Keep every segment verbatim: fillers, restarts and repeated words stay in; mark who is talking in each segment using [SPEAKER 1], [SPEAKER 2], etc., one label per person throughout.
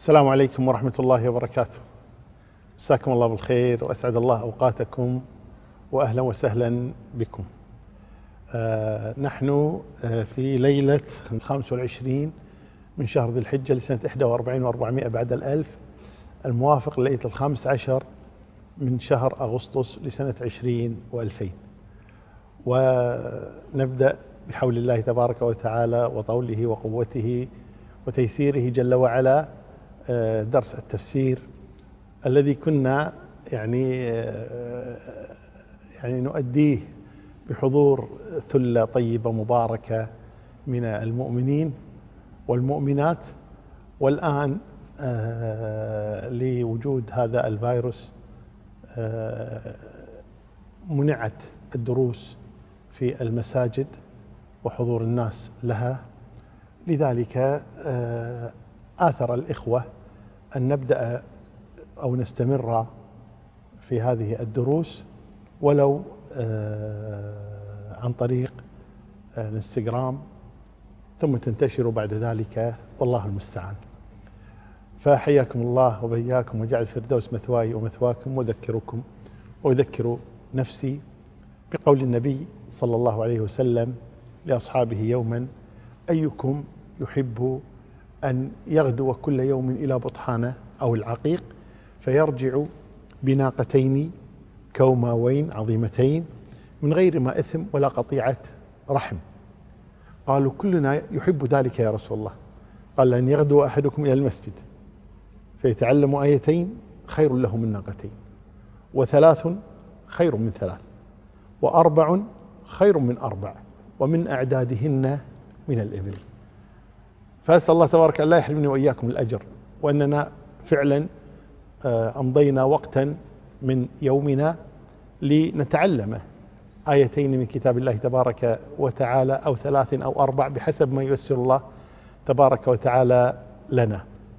[SPEAKER 1] السلام عليكم ورحمة الله وبركاته. مساكم الله بالخير وأسعد الله أوقاتكم وأهلا وسهلا بكم. آه نحن آه في ليلة الخامس والعشرين من شهر ذي الحجة لسنة إحدى وأربعين وأربعمائة بعد الألف، الموافق ليلة الخامس عشر من شهر أغسطس لسنة عشرين وألفين. ونبدأ بحول الله تبارك وتعالى وطوله وقوته وتيسيره جل وعلا درس التفسير الذي كنا يعني يعني نؤديه بحضور ثلة طيبة مباركة من المؤمنين والمؤمنات، والآن لوجود هذا الفيروس منعت الدروس في المساجد وحضور الناس لها. لذلك آثر الإخوة أن نبدأ أو نستمر في هذه الدروس ولو عن طريق الانستغرام، ثم تنتشر بعد ذلك، والله المستعان. فحياكم الله وبياكم وجعل الفردوس مثواي ومثواكم، وذكركم وأذكر نفسي بقول النبي صلى الله عليه وسلم لأصحابه يوما: أيكم يحب أن يغدو كل يوم إلى بطحانة أو العقيق فيرجع بناقتين كوماوين عظيمتين من غير ما إثم ولا قطيعة رحم؟ قالوا: كلنا يحب ذلك يا رسول الله. قال: أن يغدو أحدكم إلى المسجد فيتعلم آيتين خير له من ناقتين، وثلاث خير من ثلاث، وأربع خير من أربع، ومن أعدادهن من الإبل. فأسأل الله تبارك الله يحرمني وإياكم الأجر، وأننا فعلا أمضينا وقتا من يومنا لنتعلم آيتين من كتاب الله تبارك وتعالى، أو ثلاث أو أربع بحسب ما ييسر الله تبارك وتعالى لنا.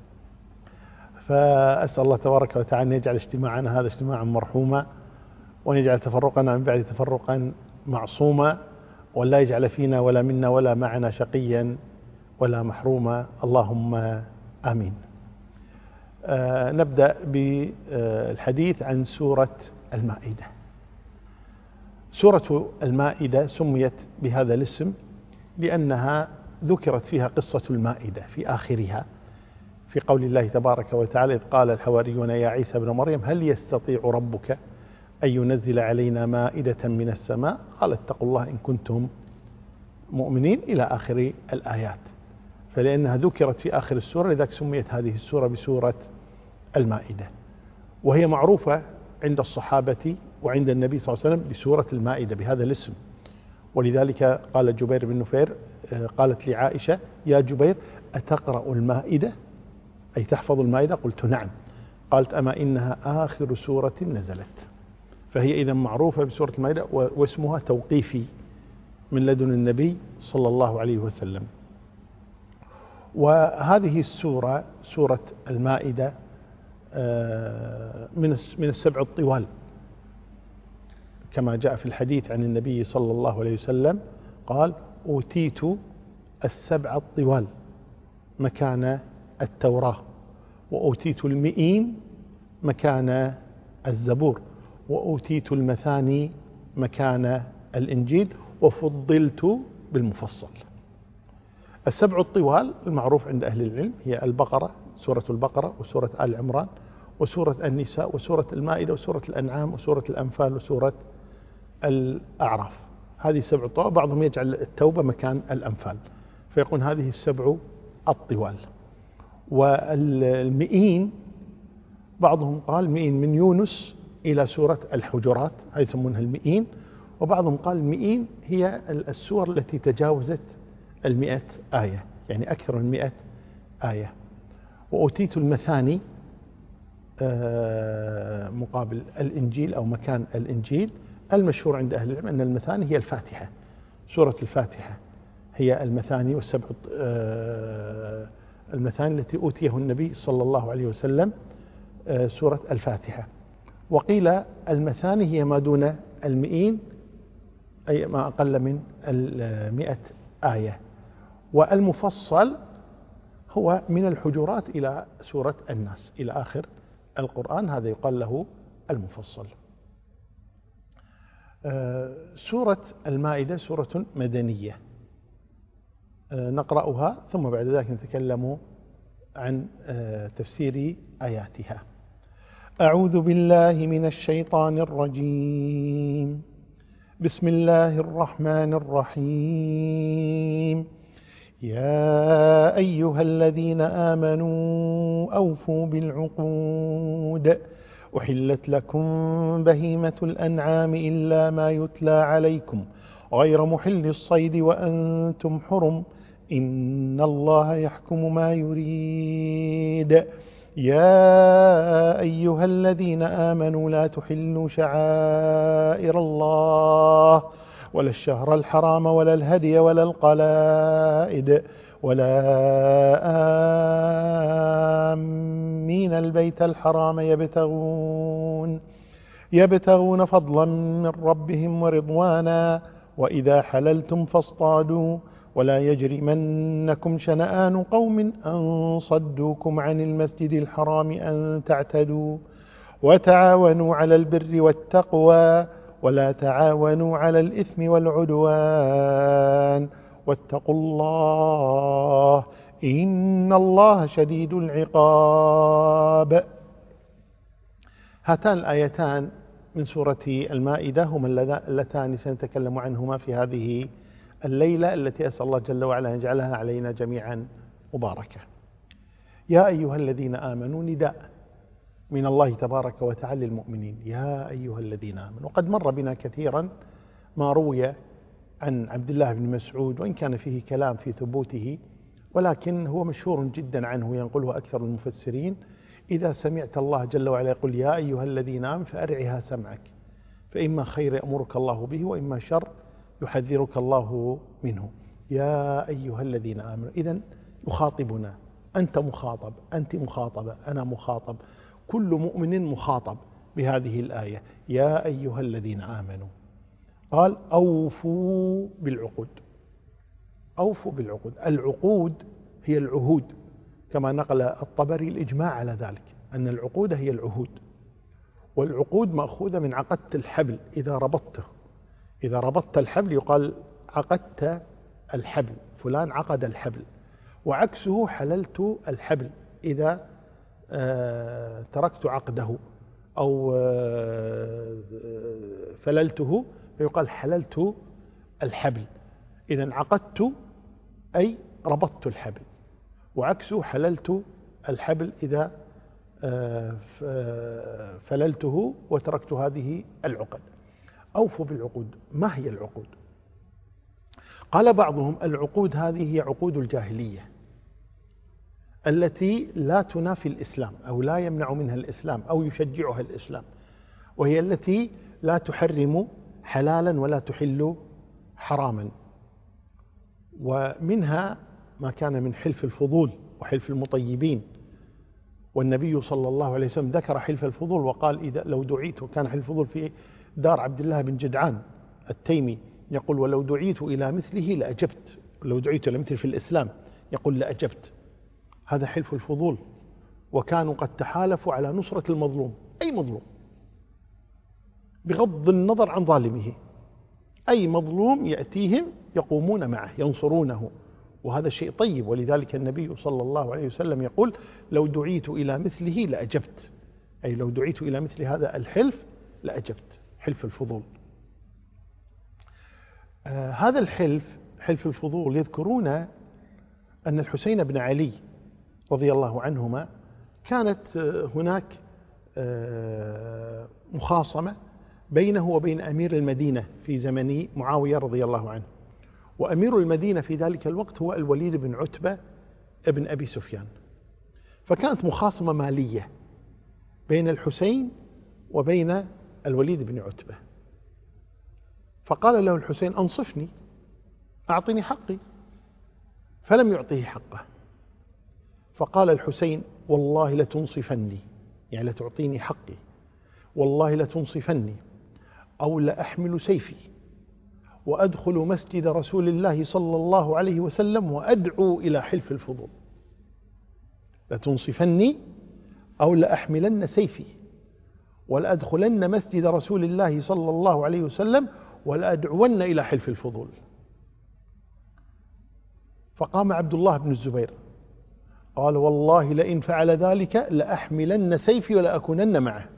[SPEAKER 1] فأسأل الله تبارك وتعالى أن يجعل اجتماعنا هذا اجتماعا مرحوما، وأن يجعل تفرقنا من بعد تفرقا معصوما، وأن لا يجعل فينا ولا منا ولا معنا شقيا ولا محروما، اللهم آمين. آه نبدأ بالحديث عن سورة المائدة. سورة المائدة سميت بهذا الاسم لأنها ذكرت فيها قصة المائدة في آخرها، في قول الله تبارك وتعالى: إذ قال الحواريون يا عيسى ابن مريم هل يستطيع ربك أن ينزل علينا مائدة من السماء؟ قال: اتقوا الله إن كنتم مؤمنين، إلى آخر الآيات. فلأنها ذكرت في آخر السورة لذلك سميت هذه السورة بسورة المائدة، وهي معروفة عند الصحابة وعند النبي صلى الله عليه وسلم بسورة المائدة بهذا الاسم. ولذلك قال جبير بن نفير، قالت لعائشة: يا جبير أتقرأ المائدة؟ أي تحفظ المائدة؟ قلت: نعم. قالت: أما إنها آخر سورة نزلت. فهي إذا معروفة بسورة المائدة، واسمها توقيفي من لدن النبي صلى الله عليه وسلم. وهذه السورة سورة المائدة من من السبع الطوال، كما جاء في الحديث عن النبي صلى الله عليه وسلم قال: أوتيت السبع الطوال مكان التوراة، وأوتيت المئين مكان الزبور، وأوتيت المثاني مكان الإنجيل، وفضلت بالمفصل. السبع الطوال المعروف عند أهل العلم هي البقرة، سورة البقرة، وسورة آل عمران، وسورة النساء، وسورة المائدة، وسورة الأنعام، وسورة الأنفال، وسورة الأعراف. هذه السبع الطوال. بعضهم يجعل التوبة مكان الأنفال، فيقول هذه السبع الطوال. والمئين بعضهم قال مئين من يونس إلى سورة الحجرات، هذه يسمونها المئين. وبعضهم قال المئين هي السور التي تجاوزت المئة آية، يعني أكثر من مئة آية. وأوتيت المثاني مقابل الإنجيل أو مكان الإنجيل. المشهور عند أهل العلم أن المثاني هي الفاتحة، سورة الفاتحة هي المثاني، والسبع المثاني التي أوتيه النبي صلى الله عليه وسلم سورة الفاتحة. وقيل المثاني هي ما دون المئين، أي ما أقل من المئة آية. والمفصل هو من الحجرات إلى سورة الناس إلى آخر القرآن، هذا يقال له المفصل. سورة المائدة سورة مدنية نقرأها ثم بعد ذلك نتكلم عن تفسير آياتها. أعوذ بالله من الشيطان الرجيم. بسم الله الرحمن الرحيم. يا أيها الذين آمنوا أوفوا بالعقود أحلت لكم بهيمة الأنعام إلا ما يتلى عليكم غير محل الصيد وأنتم حرم إن الله يحكم ما يريد. يا أيها الذين آمنوا لا تحلوا شعائر الله ولا الشهر الحرام ولا الهدي ولا القلائد ولا آمين البيت الحرام يبتغون يبتغون فضلا من ربهم ورضوانا وإذا حللتم فاصطادوا ولا يجرمنكم شنآن قوم أن صدوكم عن المسجد الحرام أن تعتدوا وتعاونوا على البر والتقوى ولا تعاونوا على الإثم والعدوان واتقوا الله إن الله شديد العقاب. هاتان الآيتان من سورة المائدة هما اللتان سنتكلم عنهما في هذه الليلة التي أسأل الله جل وعلا أن يجعلها علينا جميعا مباركة. يا أيها الذين آمنوا نداء من الله تبارك وتعالى للمؤمنين، يا أيها الذين آمنوا. وقد مر بنا كثيرا ما روي عن عبد الله بن مسعود، وإن كان فيه كلام في ثبوته ولكن هو مشهور جدا عنه ينقله أكثر المفسرين: إذا سمعت الله جل وعلا يقول يا أيها الذين آمنوا فأرعها سمعك، فإما خير يأمرك الله به وإما شر يحذرك الله منه. يا أيها الذين آمنوا، إذن يخاطبنا، أنت مخاطب، أنت مخاطبة، أنا مخاطب، كل مؤمن مخاطب بهذه الآية. يا أيها الذين آمنوا، قال أوفوا بالعقود. أوفوا بالعقود، العقود هي العهود، كما نقل الطبري الإجماع على ذلك أن العقود هي العهود، والعقود مأخوذة من عقدت الحبل. إذا ربطته، إذا ربطت الحبل يقال عقدت الحبل، فلان عقد الحبل، وعكسه حللت الحبل إذا آه تركت عقده أو آه فللته فيقال حللت الحبل. إذن عقدت أي ربطت الحبل، وعكسه حللت الحبل إذا فللته وتركت هذه العقد. أوفوا بالعقود. ما هي العقود؟ قال بعضهم العقود هذه هي عقود الجاهلية التي لا تنافي الإسلام أو لا يمنع منها الإسلام أو يشجعها الإسلام، وهي التي لا تحرم حلالا ولا تحل حراما. ومنها ما كان من حلف الفضول وحلف المطيبين، والنبي صلى الله عليه وسلم ذكر حلف الفضول وقال إذا لو دعيت، كان حلف الفضول في دار عبد الله بن جدعان التيمي، يقول ولو دعيت إلى مثله لأجبت، لو دعيت إلى مثله في الإسلام يقول لأجبت. هذا حلف الفضول، وكانوا قد تحالفوا على نصرة المظلوم، أي مظلوم بغض النظر عن ظالمه، أي مظلوم يأتيهم يقومون معه ينصرونه، وهذا شيء طيب. ولذلك النبي صلى الله عليه وسلم يقول لو دعيت إلى مثله لأجبت، أي لو دعيت إلى مثل هذا الحلف لأجبت، حلف الفضول. آه هذا الحلف، حلف الفضول، يذكرون أن الحسين بن علي رضي الله عنهما كانت هناك آه مخاصمة بينه وبين أمير المدينة في زمن معاوية رضي الله عنه، وأمير المدينة في ذلك الوقت هو الوليد بن عتبة ابن أبي سفيان. فكانت مخاصمة مالية بين الحسين وبين الوليد بن عتبة. فقال له الحسين أنصفني، أعطني حقي، فلم يعطيه حقه. فقال الحسين والله لتنصفني، يعني لتعطيني حقي، والله لتنصفني أو لأحمل سيفي وأدخل مسجد رسول الله صلى الله عليه وسلم وأدعو إلى حلف الفضول. لتنصفني أو لأحملن سيفي ولأدخلن مسجد رسول الله صلى الله عليه وسلم ولأدعون إلى حلف الفضول. فقام عبد الله بن الزبير قال والله لئن فعل ذلك لأحملن سيفي ولأكونن معه.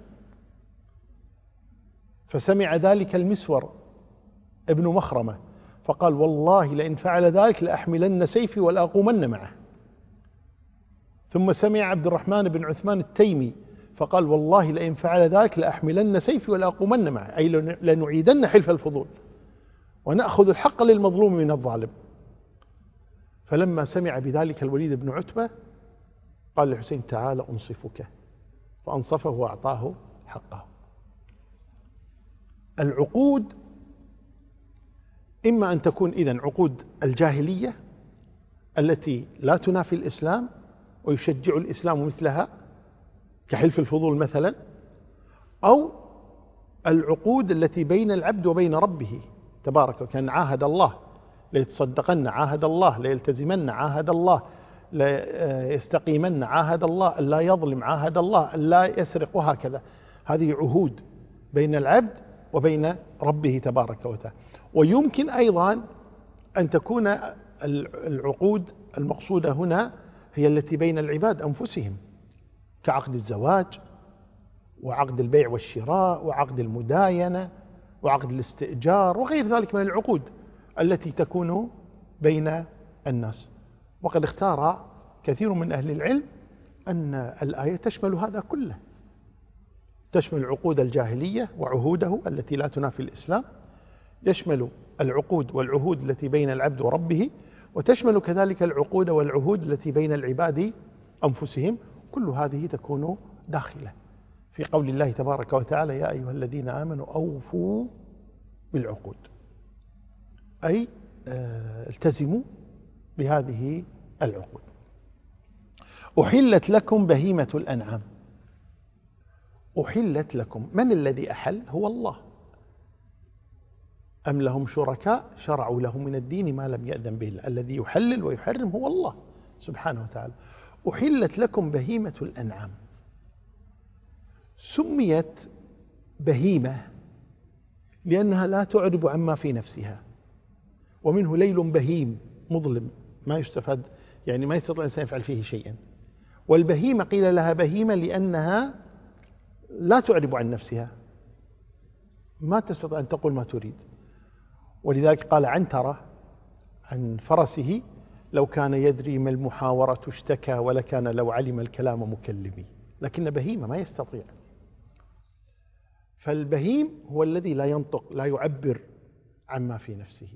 [SPEAKER 1] فسمع ذلك المسور ابن مخرمة فقال والله لئن فعل ذلك لأحملن سيفي ولأقومن معه. ثم سمع عبد الرحمن بن عثمان التيمي فقال والله لئن فعل ذلك لأحملن سيفي ولأقومن معه، أي لنعيدن حلف الفضول ونأخذ الحق للمظلوم من الظالم. فلما سمع بذلك الوليد بن عتبة قال لحسين تعال أنصفك، فأنصفه وأعطاه حقه. العقود إما أن تكون إذن عقود الجاهلية التي لا تنافي الإسلام ويشجع الإسلام مثلها كحلف الفضول مثلا، أو العقود التي بين العبد وبين ربه تبارك وكان عاهد الله ليتصدقن عاهد الله، ليلتزمن عاهد الله، ليستقيمن عاهد الله، لا يظلم عاهد الله، لا يسرق، وهكذا. هذه عهود بين العبد وبين ربه تبارك وتعالى. ويمكن أيضا أن تكون العقود المقصودة هنا هي التي بين العباد أنفسهم كعقد الزواج وعقد البيع والشراء وعقد المداينة وعقد الاستئجار وغير ذلك من العقود التي تكون بين الناس. وقد اختار كثير من أهل العلم أن الآية تشمل هذا كله، تشمل عقود الجاهلية وعهوده التي لا تنافي الإسلام، يشمل العقود والعهود التي بين العبد وربه، وتشمل كذلك العقود والعهود التي بين العباد أنفسهم. كل هذه تكون داخلة في قول الله تبارك وتعالى يا أيها الذين آمنوا أوفوا بالعقود، أي التزموا بهذه العقود. أحلت لكم بهيمة الأنعام. أحلت لكم، من الذي أحل؟ هو الله. أم لهم شركاء شرعوا لهم من الدين ما لم يأذن به الله. الذي يحلل ويحرم هو الله سبحانه وتعالى. أحلت لكم بهيمة الأنعام. سميت بهيمة لأنها لا تعرب عما في نفسها، ومنه ليل بهيم مظلم ما يستفاد، يعني ما يستطيع الإنسان يفعل فيه شيئا. والبهيمة قيل لها بهيمة لأنها لا تعرب عن نفسها، ما تستطيع أن تقول ما تريد. ولذلك قال عنترة عن فرسه لو كان يدري ما المحاورة اشتكى ولكان لو علم الكلام مكلمي. لكن بهيمة ما يستطيع. فالبهيم هو الذي لا ينطق، لا يعبر عما في نفسه.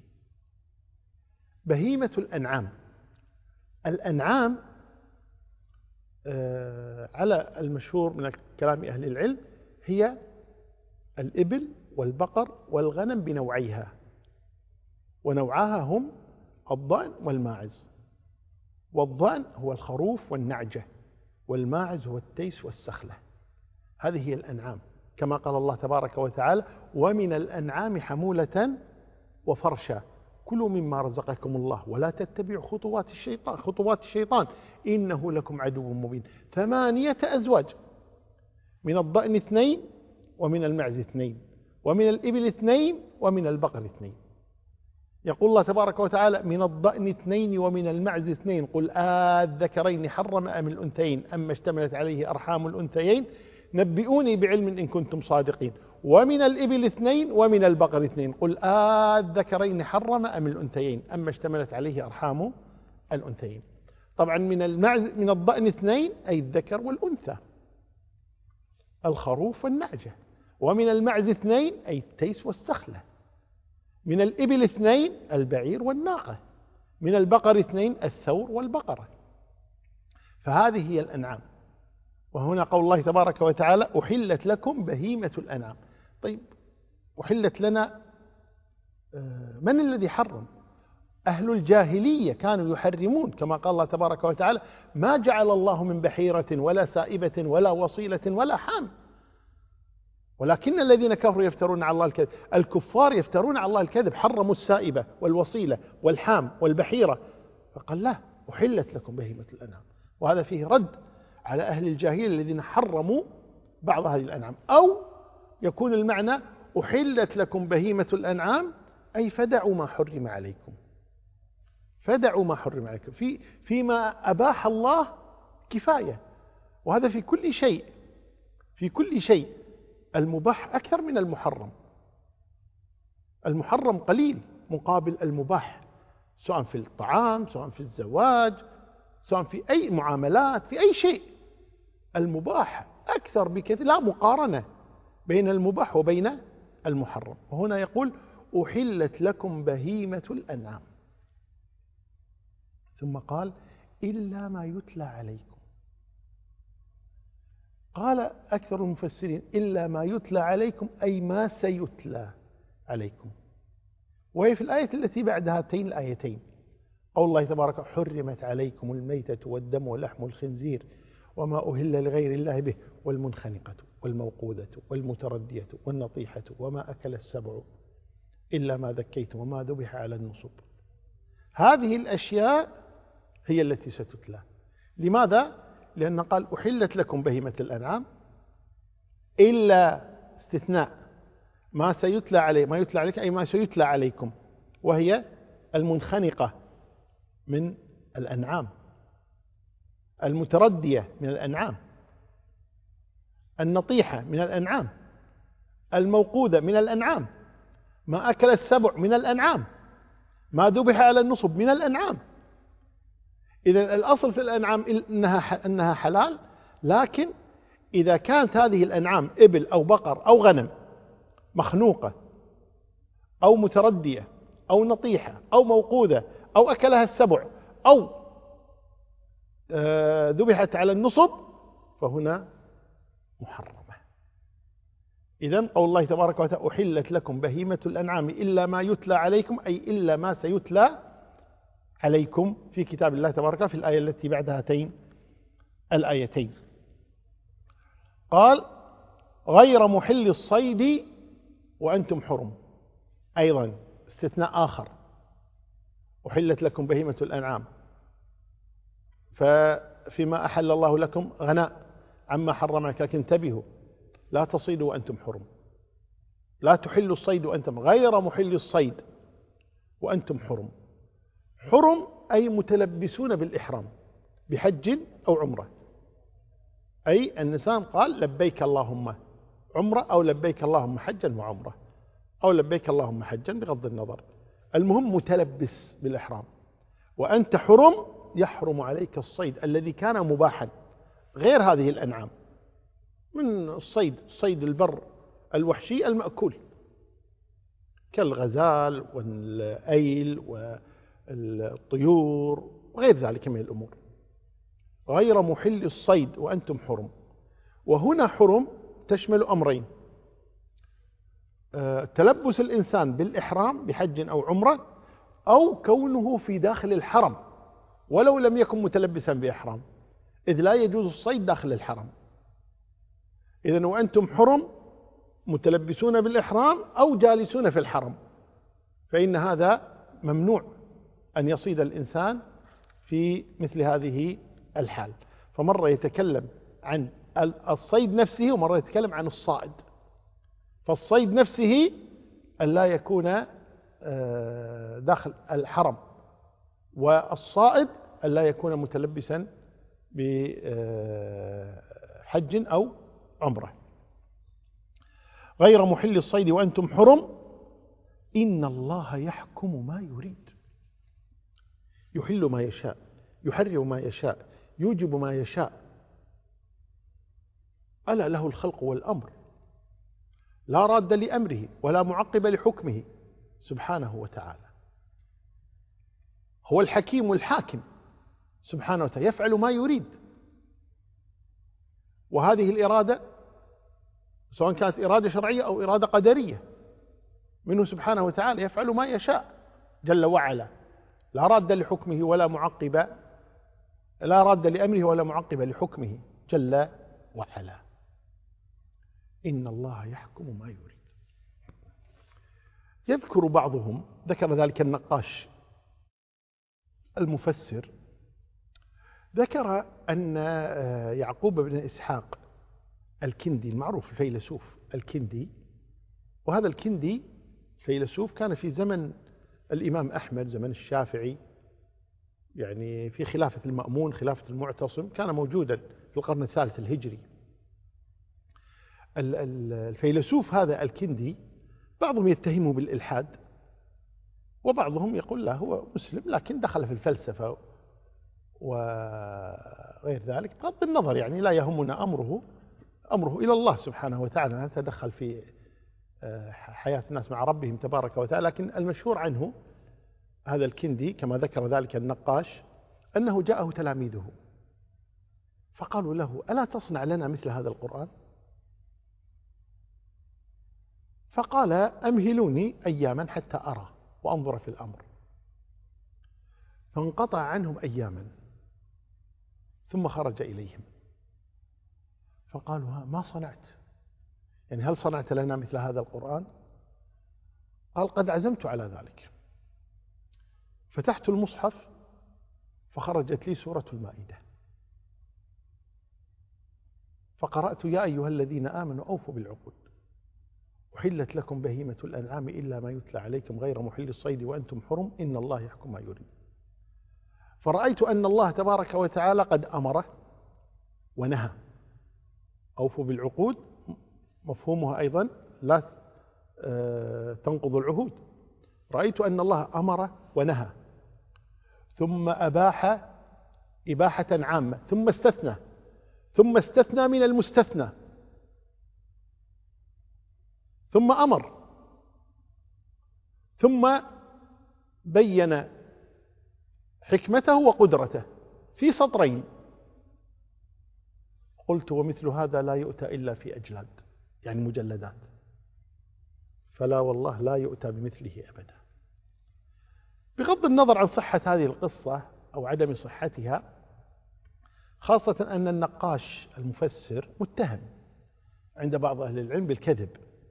[SPEAKER 1] بهيمة الأنعام. الأنعام آه على المشهور من كلام أهل العلم هي الإبل والبقر والغنم بنوعيها، ونوعاها هم الضأن والماعز. والضأن هو الخروف والنعجة، والماعز هو التيس والسخلة. هذه هي الأنعام، كما قال الله تبارك وتعالى ومن الأنعام حمولة وفرشا كلوا مما رزقكم الله ولا تتبعوا خطوات الشيطان خطوات الشيطان إنه لكم عدو مبين. ثمانية أزواج، من الضأن اثنين ومن المعز اثنين ومن الإبل اثنين ومن البقر اثنين. يقول الله تبارك وتعالى من الضأن اثنين ومن المعز اثنين قل آذكرين حرم أم الأنثيين أما اشتملت عليه أرحام الأنثيين نبئوني بعلم إن كنتم صادقين. ومن الإبل اثنين ومن البقر اثنين قل آذكرين حرم أم الأنثيين أما اشتملت عليه أرحام الأنثيين. طبعا من المعز من الضأن اثنين أي الذكر والأنثى الخروف والنعجة، ومن المعز اثنين أي التيس والسخلة، من الإبل اثنين البعير والناقة، من البقر اثنين الثور والبقرة. فهذه هي الأنعام. وهنا قول الله تبارك وتعالى أحلت لكم بهيمة الأنعام. طيب أحلت لنا، من الذي حرم؟ أهل الجاهلية كانوا يحرمون، كما قال الله تبارك وتعالى ما جعل الله من بحيرة ولا سائبة ولا وصيلة ولا حام، ولكن الذين كفروا يفترون على الله الكذب. الكفار يفترون على الله الكذب، حرموا السائبة والوصيلة والحام والبحيرة. فقال لا، أحلت لكم بهيمة الأنعام. وهذا فيه رد على أهل الجاهلية الذين حرموا بعض هذه الأنعام. أو يكون المعنى أحلت لكم بهيمة الأنعام أي فدعوا ما حرم عليكم، فدعوا ما حرم عليكم. في فيما أباح الله كفاية، وهذا في كل شيء، في كل شيء المباح أكثر من المحرم. المحرم قليل مقابل المباح، سواء في الطعام، سواء في الزواج، سواء في أي معاملات، في أي شيء المباح أكثر بكثير، لا مقارنة بين المباح وبين المحرم. وهنا يقول أحلت لكم بهيمة الأنعام، ثم قال إلا ما يتلى عليكم. قال أكثر المفسرين إلا ما يتلى عليكم أي ما سيتلى عليكم، وهي في الآية التي بعد هاتين الآيتين قول الله تبارك حرمت عليكم الميتة والدم ولحم الخنزير وما أهل لغير الله به والمنخنقة والموقوذة والمتردية والنطيحة وما أكل السبع إلا ما ذكيتم وما ذبح على النصب. هذه الأشياء هي التي ستتلى. لماذا؟ لأن قال أحلت لكم بهيمة الأنعام إلا استثناء ما سيتلى عليه، ما يتلى عليك أي ما سيتلى عليكم، وهي المنخنقة من الأنعام، المتردية من الأنعام، النطيحة من الأنعام، الموقوذة من الأنعام، ما أكل السبع من الأنعام، ما ذبح على النصب من الأنعام. إذن الأصل في الأنعام إنها أنها حلال، لكن إذا كانت هذه الأنعام إبل أو بقر أو غنم مخنوقة أو متردية أو نطيحة أو موقوذة أو أكلها السبع أو ذبحت على النصب فهنا محرمة. إذن قول الله تبارك وتعالى أحلت لكم بهيمة الأنعام إلا ما يتلى عليكم أي إلا ما سيتلى عليكم في كتاب الله تبارك وتعالى في الآية التي بعد هاتين الآيتين. قال غير محل الصيد وأنتم حرم، أيضا استثناء آخر. أحلت لكم بهيمة الأنعام، ففيما أحل الله لكم غناء عما حرم عليكم، لكن انتبهوا لا تصيدوا وأنتم حرم، لا تحلوا الصيد وأنتم غير محل الصيد وأنتم حرم. حرم أي متلبسون بالإحرام بحج أو عمرة، أي النسان قال لبيك اللهم عمرة أو لبيك اللهم حجا وعمرة أو لبيك اللهم حجا بغض النظر، المهم متلبس بالإحرام. وأنت حرم يحرم عليك الصيد الذي كان مباحا غير هذه الأنعام من الصيد، صيد البر الوحشي المأكول كالغزال والأيل والطيور وغير ذلك من الأمور. غير محل الصيد وأنتم حرم، وهنا حرم تشمل أمرين: تلبس الإنسان بالإحرام بحج أو عمرة، أو كونه في داخل الحرم ولو لم يكن متلبسا بإحرام، إذ لا يجوز الصيد داخل الحرم. إذن وأنتم حرم متلبسون بالإحرام أو جالسون في الحرم، فإن هذا ممنوع أن يصيد الإنسان في مثل هذه الحال. فمرة يتكلم عن الصيد نفسه ومرة يتكلم عن الصائد. فالصيد نفسه أن لا يكون داخل الحرم، والصائد أن لا يكون متلبسا بحج أو عمرة. غير محل الصيد وأنتم حرم إن الله يحكم ما يريد، يحل ما يشاء، يحرم ما يشاء، يوجب ما يشاء. ألا له الخلق والأمر، لا راد لأمره ولا معقب لحكمه سبحانه وتعالى. هو الحكيم الحاكم سبحانه وتعالى، يفعل ما يريد. وهذه الإرادة سواء كانت إرادة شرعية أو إرادة قدرية منه سبحانه وتعالى، يفعل ما يشاء جل وعلا، لا راد لحكمه ولا معقب، لا راد لأمره ولا معقب لحكمه جل وعلا. إن الله يحكم ما يريد. يذكر بعضهم، ذكر ذلك النقاش المفسر، ذكر أن يعقوب بن إسحاق الكندي المعروف الفيلسوف الكندي، وهذا الكندي فيلسوف كان في زمن الإمام أحمد، زمن الشافعي، يعني في خلافة المأمون، خلافة المعتصم، كان موجودا في القرن الثالث الهجري. الفيلسوف هذا الكندي بعضهم يتهمه بالإلحاد، وبعضهم يقول لا هو مسلم لكن دخل في الفلسفة وغير ذلك. بغض النظر يعني لا يهمنا أمره أمره إلى الله سبحانه وتعالى، لا يتدخل في حياة الناس مع ربهم تبارك وتعالى. لكن المشهور عنه هذا الكندي كما ذكر ذلك النقاش أنه جاءه تلاميذه فقالوا له ألا تصنع لنا مثل هذا القرآن؟ فقال أمهلوني أياما حتى أرى وأنظر في الأمر. فانقطع عنهم أياما ثم خرج إليهم فقالوا ما صنعت؟ يعني هل صنعت لنا مثل هذا القرآن؟ قال قد عزمت على ذلك. فتحت المصحف فخرجت لي سورة المائدة فقرأت يا أيها الذين آمنوا أوفوا بالعقود أحلت لكم بهيمة الأنعام إلا ما يتلى عليكم غير محل الصيد وأنتم حرم إن الله يحكم ما يريد. فرأيت أن الله تبارك وتعالى قد أمره ونهى. أوفوا بالعقود مفهومها أيضا لا تنقض العهود. رأيت أن الله أمر ونهى ثم أباح إباحة عامة ثم استثنى ثم استثنى من المستثنى ثم أمر ثم بين حكمته وقدرته في سطرين. قلت ومثل هذا لا يؤتى إلا في أجلاد يعني مجلدات، فلا والله لا يؤتى بمثله أبدا. بغض النظر عن صحة هذه القصة أو عدم صحتها، خاصة أن النقاش المفسر متهم عند بعض أهل العلم بالكذب،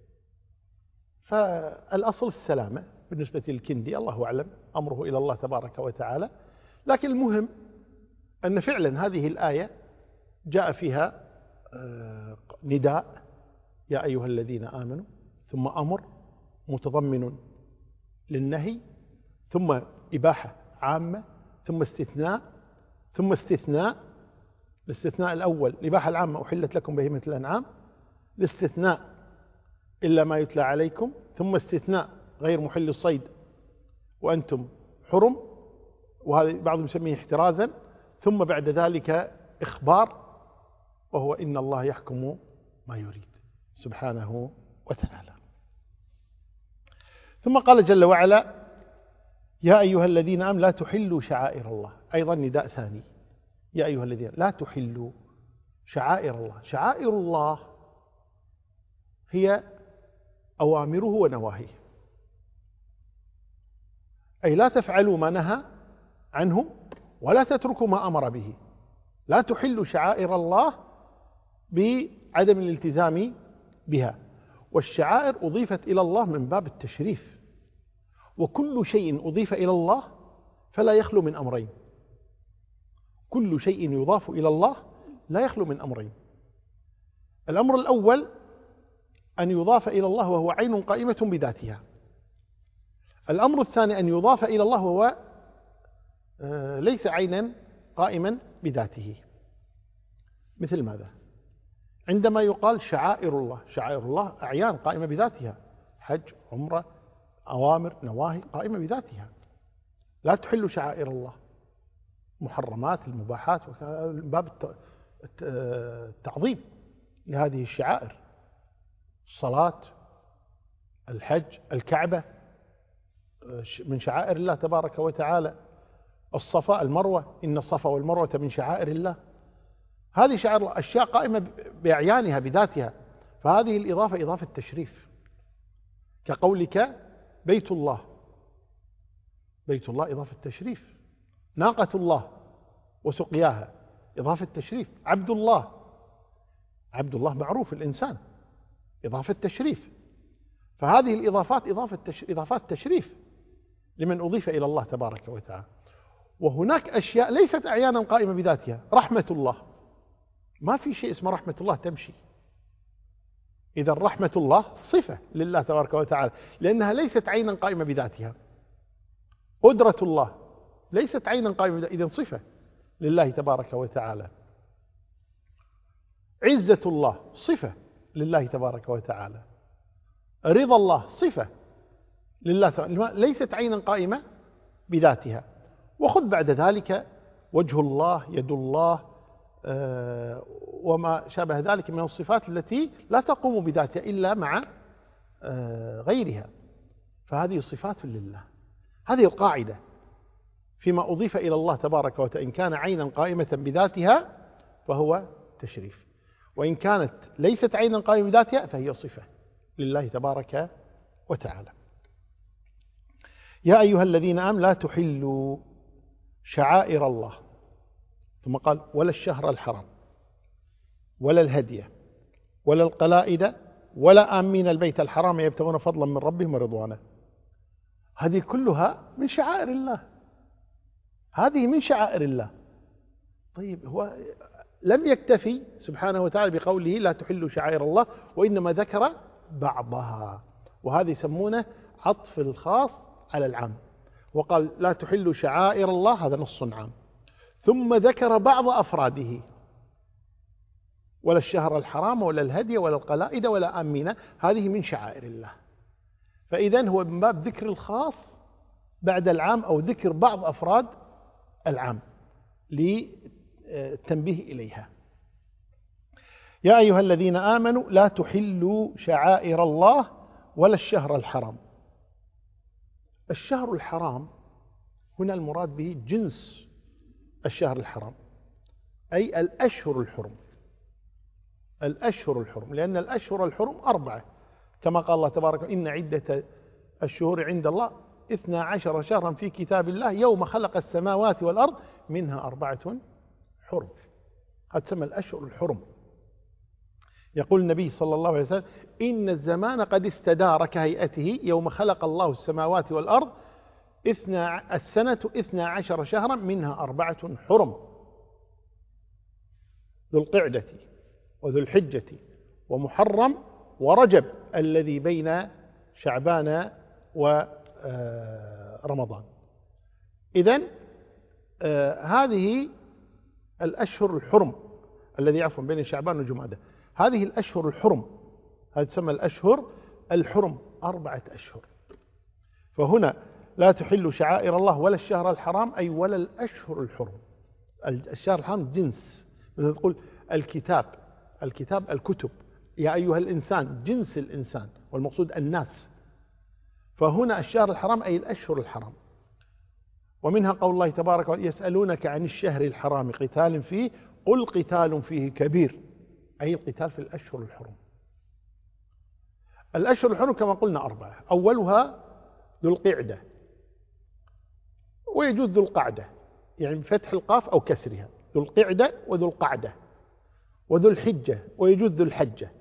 [SPEAKER 1] فالأصل السلامة بالنسبة للكندي، الله أعلم أمره إلى الله تبارك وتعالى. لكن المهم أن فعلا هذه الآية جاء فيها نداء يا أيها الذين آمنوا، ثم أمر متضمن للنهي، ثم إباحة عامة، ثم استثناء، ثم استثناء. الاستثناء الأول الإباحة العامة أحلت لكم بهيمة الأنعام، الاستثناء إلا ما يتلى عليكم، ثم استثناء غير محل الصيد وأنتم حرم، وهذا بعضهم يسميه احترازا، ثم بعد ذلك إخبار وهو إن الله يحكم ما يريد سبحانه وتعالى. ثم قال جل وعلا يا أيها الذين آمنوا لا تحلوا شعائر الله، أيضا نداء ثاني يا أيها الذين لا تحلوا شعائر الله. شعائر الله هي أوامره ونواهيه، أي لا تفعلوا ما نهى عنه ولا تتركوا ما أمر به. لا تحلوا شعائر الله بعدم الالتزام بها. والشعائر أضيفت إلى الله من باب التشريف، وكل شيء أضيف إلى الله فلا يخلو من أمرين. كل شيء يضاف إلى الله لا يخلو من أمرين. الأمر الأول أن يضاف إلى الله وهو عين قائمة بذاتها. الأمر الثاني أن يضاف إلى الله وهو ليس عينا قائما بذاته. مثل ماذا؟ عندما يقال شعائر الله، شعائر الله أعيان قائمة بذاتها، حج، عمرة، أوامر، نواهي قائمة بذاتها. لا تحل شعائر الله، محرمات، المباحات، باب التعظيم لهذه الشعائر، الصلاة، الحج، الكعبة من شعائر الله تبارك وتعالى، الصفا، المروة، إن الصفا والمروة من شعائر الله. هذه شعائر الله أشياء قائمة بأعيانها بذاتها، فهذه الإضافة إضافة تشريف. كقولك بيت الله، بيت الله إضافة تشريف. ناقة الله وسقياها إضافة تشريف. عبد الله، عبد الله معروف الإنسان، إضافة تشريف. فهذه الإضافات إضافة تش... إضافات تشريف لمن أضيف إلى الله تبارك وتعالى. وهناك أشياء ليست أعيانا قائمة بذاتها. رحمة الله، ما في شيء اسمه رحمة الله تمشي. إذا رحمة الله صفة لله تبارك وتعالى لأنها ليست عينا قائمة بذاتها. قدرة الله ليست عينا قائمة بذاتها، إذن صفة لله تبارك وتعالى. عزة الله صفة لله تبارك وتعالى. رضا الله صفة لله تبارك، ليست عينا قائمة بذاتها. وخذ بعد ذلك وجه الله، يد الله، آه وما شابه ذلك من الصفات التي لا تقوم بذاتها إلا مع آه غيرها، فهذه صفات لله. هذه القاعدة فيما أضيف إلى الله تبارك وتعالى، إن كان عينا قائمة بذاتها فهو تشريف، وإن كانت ليست عينا قائمة بذاتها فهي صفة لله تبارك وتعالى. يا أيها الذين آمنوا لا تحلوا شعائر الله، ثم قال ولا الشهر الحرام ولا الهدي ولا القلائد ولا آمين البيت الحرام يبتغون فضلا من ربهم ورضوانه. هذه كلها من شعائر الله، هذه من شعائر الله. طيب هو لم يكتفي سبحانه وتعالى بقوله لا تحلوا شعائر الله، وإنما ذكر بعضها، وهذا يسمونه عطف الخاص على العام. وقال لا تحلوا شعائر الله، هذا نص عام، ثم ذكر بعض أفراده، ولا الشهر الحرام ولا الهدي ولا القلائد ولا آمين، هذه من شعائر الله. فإذن هو من باب ذكر الخاص بعد العام، أو ذكر بعض أفراد العام للتنبيه إليها. يا أيها الذين آمنوا لا تحلوا شعائر الله ولا الشهر الحرام. الشهر الحرام هنا المراد به جنس الشهر الحرام، أي الأشهر الحرم. الأشهر الحرم، لأن الأشهر الحرم أربعة، كما قال الله تبارك إن عدة الشهور عند الله اثنا عشر شهرا في كتاب الله يوم خلق السماوات والأرض منها أربعة حرم. هذا تسمى الأشهر الحرم. يقول النبي صلى الله عليه وسلم إن الزمان قد استدار كهيئته يوم خلق الله السماوات والأرض إثنى السنة اثنا عشر شهرا منها أربعة حرم، ذو القعدة وذو الحجة ومحرم ورجب الذي بين شعبان ورمضان. إذن هذه الأشهر الحرم الذي عفوا بين شعبان وجمادى، هذه الأشهر الحرم، هذه تسمى الأشهر الحرم، أربعة أشهر. فهنا لا تحل شعائر الله ولا الشهر الحرام، أي ولا الأشهر الحرم. الشهر الحرام جنس، مثل تقول الكتاب، الكتاب الكتب، يا أيها الإنسان جنس الإنسان، والمقصود الناس. فهنا الشهر الحرام أي الأشهر الحرام. ومنها قول الله تبارك وتعالى يسألونك عن الشهر الحرام قتال فيه قل قتال فيه كبير، أي القتال في الأشهر الحرم. الأشهر الحرم كما قلنا أربعة، أولها ذو القعدة، ويجوز ذو القعدة يعني بفتح القاف أو كسرها، ذو القعدة وذو القعدة، وذو الحجة ويجوز ذو الحجة،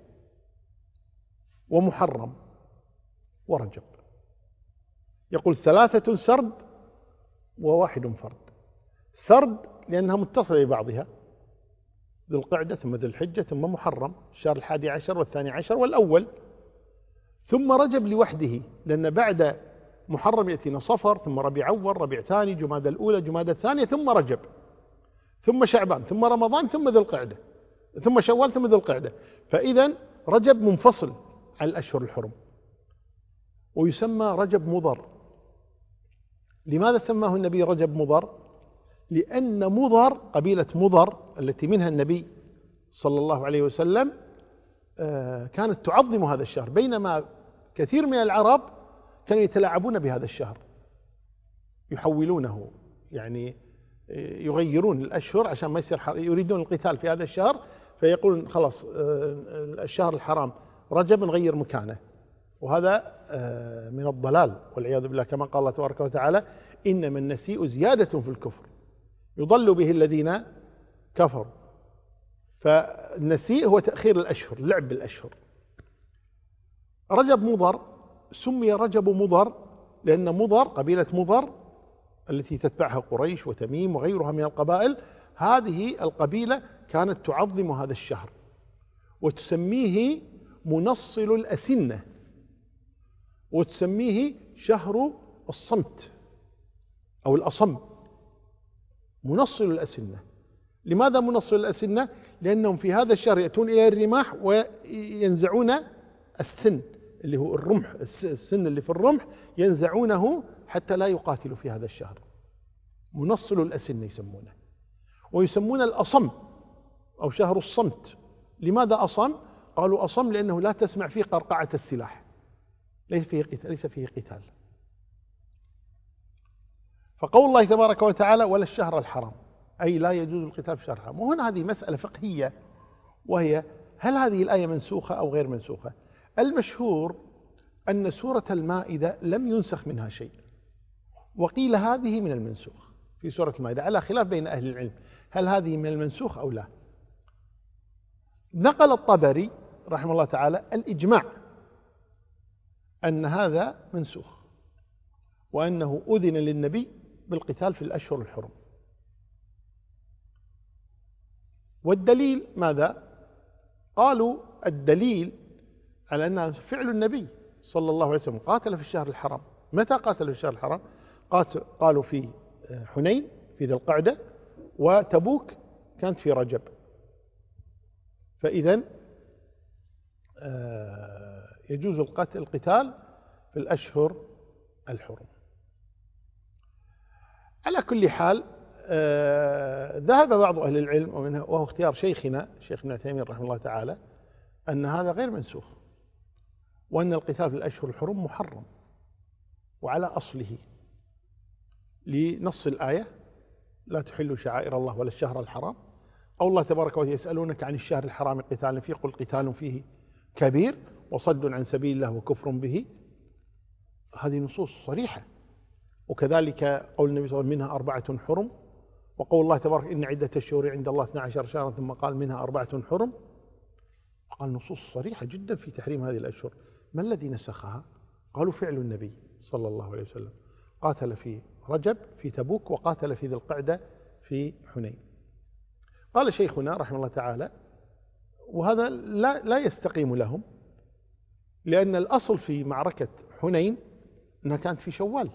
[SPEAKER 1] ومحرم ورجب. يقول ثلاثة سرد وواحد فرد. سرد لأنها متصلة ببعضها، ذو القعدة ثم ذو الحجة ثم محرم، الشهر الحادي عشر والثاني عشر والأول، ثم رجب لوحده، لأن بعد محرم يأتينا صفر ثم ربيع أول ربيع ثاني جمادى الأولى جمادى الثانية ثم رجب ثم شعبان ثم رمضان ثم ذو القعدة ثم شوال ثم ذو القعدة. فإذا رجب منفصل عن الأشهر الحرم، ويسمى رجب مضر. لماذا سماه النبي رجب مضر؟ لأن مضر قبيلة مضر التي منها النبي صلى الله عليه وسلم كانت تعظم هذا الشهر، بينما كثير من العرب كانوا يتلاعبون بهذا الشهر، يحولونه، يعني يغيرون الأشهر عشان ما يصير، يريدون القتال في هذا الشهر، فيقولون خلاص الشهر الحرام رجب نغير مكانه، وهذا من الضلال والعياذ بالله، كما قال الله تبارك وتعالى إنما النسيء زيادة في الكفر يضل به الذين كفروا. فالنسيء هو تأخير الأشهر، لعب بالأشهر. رجب مضر سمي رجب مضر لأن مضر قبيلة مضر التي تتبعها قريش وتميم وغيرها من القبائل، هذه القبيلة كانت تعظم هذا الشهر وتسميه منصل الأسنة، وتسميه شهر الصمت أو الأصم، منصل الأسنة. لماذا منصل الأسنة؟ لأنهم في هذا الشهر يأتون إلى الرماح وينزعون السن اللي هو الرمح، السن اللي في الرمح ينزعونه حتى لا يقاتلوا في هذا الشهر. منصل الأسنة يسمونه. ويسمون الأصم أو شهر الصمت. لماذا أصم؟ قالوا أصم لأنه لا تسمع فيه قرقعة السلاح، ليس فيه قتال، ليس فيه قتال. فقول الله تبارك وتعالى ولا الشهر الحرام، أي لا يجوز القتال في الشهر الحرام. وهنا هذه مسألة فقهية، وهي هل هذه الآية منسوخة أو غير منسوخة؟ المشهور أن سورة المائدة لم ينسخ منها شيء، وقيل هذه من المنسوخ في سورة المائدة، على خلاف بين أهل العلم هل هذه من المنسوخ أو لا. نقل الطبري رحمه الله تعالى الإجماع أن هذا منسوخ، وأنه أذن للنبي بالقتال في الأشهر الحرم. والدليل ماذا؟ قالوا الدليل على أنه فعل النبي صلى الله عليه وسلم، قاتل في الشهر الحرام. متى قاتل في الشهر الحرام؟ قالوا في حنين في ذي القعدة، وتبوك كانت في رجب. فإذن يجوز القتال في الأشهر الحرم. على كل حال ذهب بعض أهل العلم وهو اختيار شيخنا شيخ ابن عثيمين رحمه الله تعالى أن هذا غير منسوخ، وأن القتال في الأشهر الحرم محرم وعلى أصله لنص الآية لا تحلوا شعائر الله ولا الشهر الحرام. قول الله تبارك وتعالى يسألونك عن الشهر الحرام قتال فيه قل قتال فيه كبير وصد عن سبيل الله وكفر به. هذه نصوص صريحة. وكذلك قول النبي صلى الله عليه وسلم منها أربعة حرم، وقول الله تبارك إن عدة الشهور عند الله اثنا عشر شهرا ثم قال منها أربعة حرم. قال نصوص صريحة جدا في تحريم هذه الأشهر. ما الذي نسخها؟ قالوا فعل النبي صلى الله عليه وسلم، قاتل في رجب في تبوك وقاتل في ذي القعدة في حنين. قال شيخنا رحمه الله تعالى وهذا لا, لا يستقيم لهم، لأن الأصل في معركة حنين أنها كانت في شوال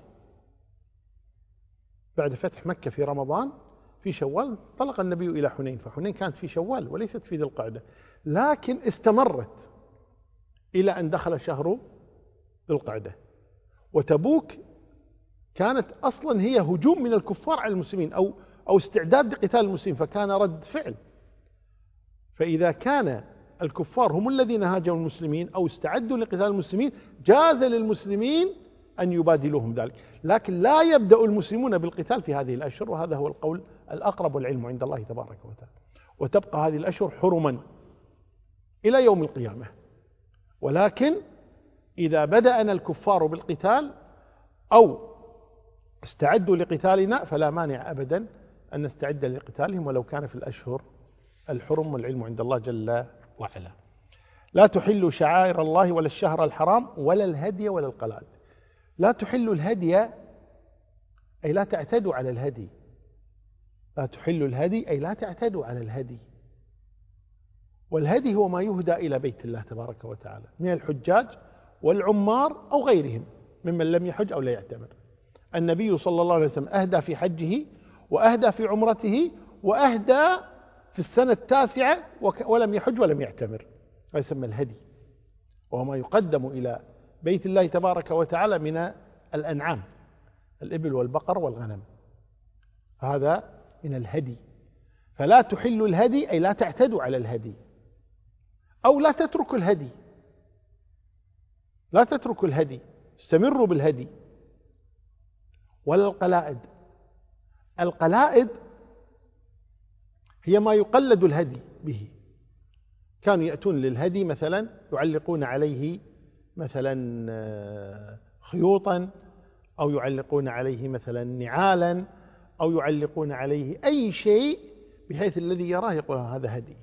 [SPEAKER 1] بعد فتح مكة في رمضان، في شوال طلق النبي إلى حنين، فحنين كانت في شوال وليست في ذي القعدة، لكن استمرت إلى أن دخل شهر ذي القعدة. وتبوك كانت أصلا هي هجوم من الكفار على المسلمين أو أو استعداد لقتال المسلمين، فكان رد فعل. فإذا كان الكفار هم الذين هاجموا المسلمين أو استعدوا لقتال المسلمين، جاز للمسلمين أن يبادلوهم ذلك، لكن لا يبدأ المسلمون بالقتال في هذه الأشهر، وهذا هو القول الأقرب والعلم عند الله تبارك وتعالى. وتبقى هذه الأشهر حرما إلى يوم القيامة. ولكن إذا بدأنا الكفار بالقتال أو استعدوا لقتالنا فلا مانع أبدا أن نستعد لقتالهم ولو كان في الأشهر الحرم، والعلم عند الله جل وعلا. لا تحلوا شعائر الله ولا الشهر الحرام ولا الهدي ولا القلائد. لا تحلوا الهدي أي لا تعتدوا على الهدي. لا تحلوا الهدي أي لا تعتدوا على الهدي. والهدي هو ما يهدى إلى بيت الله تبارك وتعالى من الحجاج والعمار أو غيرهم ممن لم يحج أو لا يعتمر. النبي صلى الله عليه وسلم أهدى في حجه وأهدى في عمرته وأهدى في السنة التاسعة ولم يحج ولم يعتمر، فيسمى الهدي، وهو ما يقدم إلى بيت الله تبارك وتعالى من الأنعام الإبل والبقر والغنم، هذا من الهدي. فلا تحلوا الهدي أي لا تعتدوا على الهدي أو لا تتركوا الهدي. لا تتركوا الهدي، استمروا بالهدي. ولا القلائد. القلائد هي ما يقلد الهدي به. كانوا يأتون للهدي مثلا يعلقون عليه مثلا خيوطا أو يعلقون عليه مثلا نعالا أو يعلقون عليه أي شيء بحيث الذي يراه يقول هذا هدي.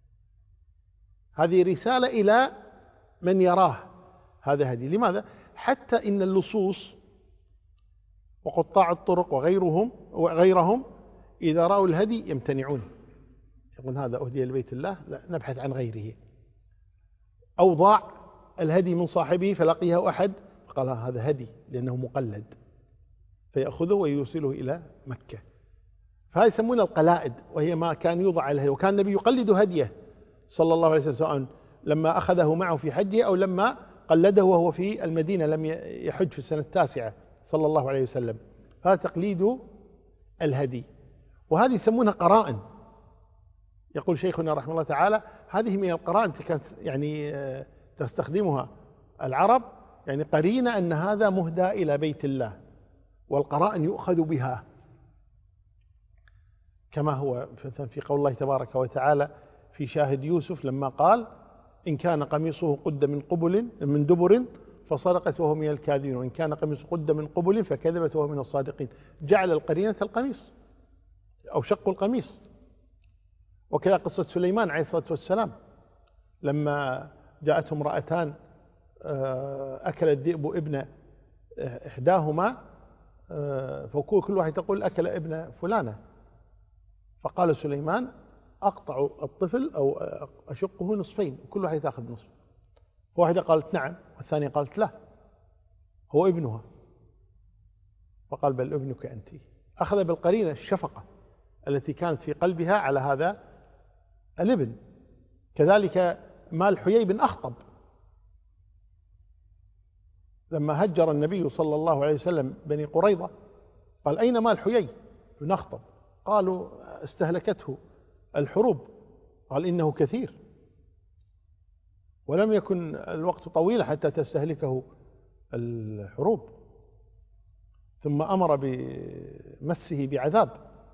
[SPEAKER 1] هذه رسالة إلى من يراه هذا هدي. لماذا؟ حتى إن اللصوص وقطاع الطرق وغيرهم وغيرهم إذا رأوا الهدي يمتنعون، يقول هذا أهدي لبيت الله، لا نبحث عن غيره. أو ضاع الهدي من صاحبه فلقيه أحد فقال هذا هدي لأنه مقلد، فيأخذه ويوصله إلى مكة. فهذا يسمونه القلائد، وهي ما كان يوضع على الهدي. وكان النبي يقلد هديه صلى الله عليه وسلم، سواء لما أخذه معه في حجه أو لما قلده وهو في المدينة لم يحج في السنة التاسعة صلى الله عليه وسلم. هذا تقليد الهدي، وهذه يسمونها قرائن. يقول شيخنا رحمه الله تعالى هذه من القرائن كانت يعني تستخدمها العرب، يعني قرينة أن هذا مهدى إلى بيت الله، والقرائن يؤخذ بها، كما هو في قول الله تبارك وتعالى في شاهد يوسف لما قال إن كان قميصه قد من قبل من دبر فصدقت وهو من الكاذبين، وإن كان قميصه قد من قبل فكذبت وهو من الصادقين. جعل القرينة القميص أو شق القميص. وكذا قصة سليمان عليه الصلاة والسلام لما جاءته امرأتان أكل الذئب ابن إحداهما، فكل واحد تقول أكل ابن فلانة، فقال سليمان أقطع الطفل أو أشقه نصفين وكل واحد تأخذ نصف. واحدة قالت نعم، والثانية قالت لا هو ابنها، فقال بل ابنك أنت. أخذ بالقرينة الشفقة التي كانت في قلبها على هذا الابن. كذلك مال حيي بن أخطب لما هجر النبي صلى الله عليه وسلم بني قريظة قال أين مال حيي بن أخطب؟ قالوا استهلكته الحروب، قال إنه كثير ولم يكن الوقت طويل حتى تستهلكه الحروب. ثم أمر بمسه بعذاب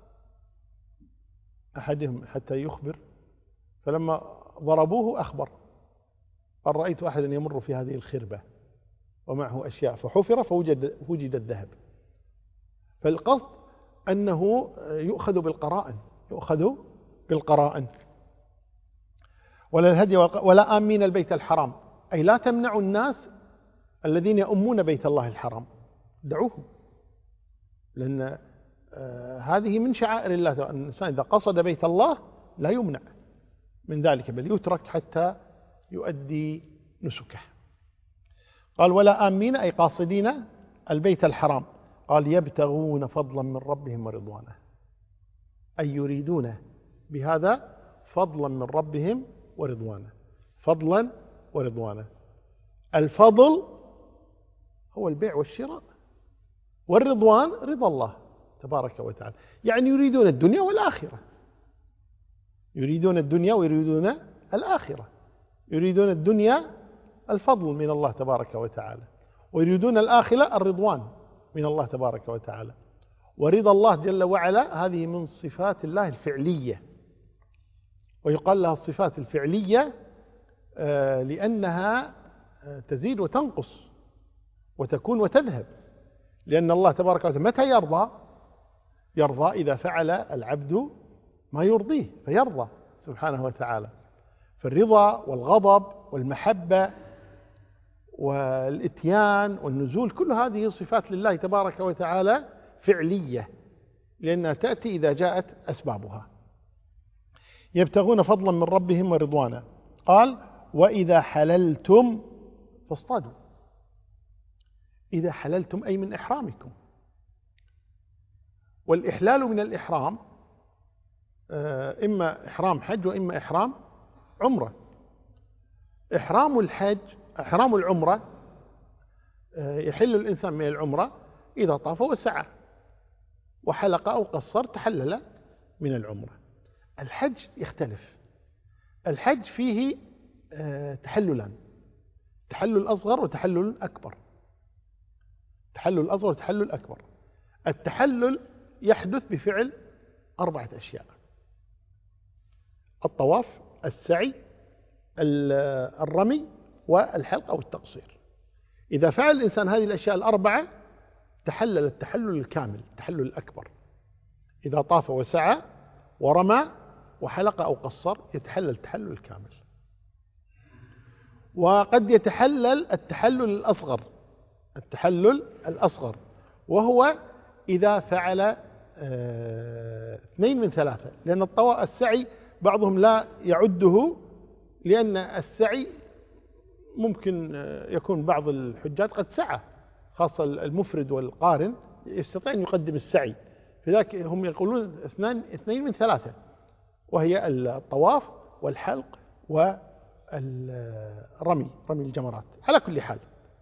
[SPEAKER 1] أحدهم حتى يخبر، فلما ضربوه أخبر قال رأيت أحدا يمر في هذه الخربة ومعه أشياء فحفر فوجد وجد الذهب. فالقصد أنه يؤخذ بالقرائن، يؤخذ بالقرائن. ولا الهدي ولا آمين البيت الحرام، أي لا تمنعوا الناس الذين يؤمون بيت الله الحرام، دعوهم، لأن آه هذه من شعائر الله. الإنسان إذا قصد بيت الله لا يمنع من ذلك، بل يترك حتى يؤدي نسكه. قال ولا آمين أي قاصدين البيت الحرام، قال يبتغون فضلا من ربهم ورضوانه، أي يريدون بهذا فضلا من ربهم ورضوانه، فضلا ورضوانه. الفضل هو البيع والشراء، والرضوان رضا الله تبارك وتعالى، يعني يريدون الدنيا والآخرة، يريدون الدنيا ويريدون الآخرة. يريدون الدنيا الفضل من الله تبارك وتعالى، ويريدون الآخرة الرضوان من الله تبارك وتعالى. ورضا الله جل وعلا هذه من صفات الله الفعلية، ويقال لها الصفات الفعلية لأنها تزيد وتنقص وتكون وتذهب، لأن الله تبارك وتعالى متى يرضى؟ يرضى إذا فعل العبد ما يرضيه فيرضى سبحانه وتعالى. فالرضا والغضب والمحبة والإتيان والنزول كل هذه صفات لله تبارك وتعالى فعلية، لأنها تأتي إذا جاءت أسبابها. يبتغون فضلا من ربهم ورضوانا. قال وإذا حللتم فاصطادوا. إذا حللتم أي من إحرامكم، والإحلال من الإحرام إما إحرام حج وإما إحرام عمرة. إحرام الحج إحرام العمرة يحل الإنسان من العمرة إذا طاف وسعى وحلق أو قصر تحلل من العمرة. الحج يختلف، الحج فيه تحللان، تحلل أصغر وتحلل أكبر. تحلل أصغر وتحلل أكبر. التحلل يحدث بفعل أربعة أشياء: الطواف، السعي، الرمي، والحلق أو التقصير. إذا فعل الإنسان هذه الأشياء الأربعة تحلل التحلل الكامل، التحلل الأكبر. إذا طاف وسعى ورمى وحلق أو قصر يتحلل التحلل الكامل. وقد يتحلل التحلل الأصغر، التحلل الأصغر وهو إذا فعل اه اثنين من ثلاثة، لأن الطواف السعي بعضهم لا يعده، لأن السعي ممكن يكون بعض الحجاج قد سعى، خاصة المفرد والقارن يستطيع أن يقدم السعي، فذلك هم يقولون اثنان اثنين من ثلاثة، وهي الطواف والحلق والرمي، رمي الجمرات. على كل حال،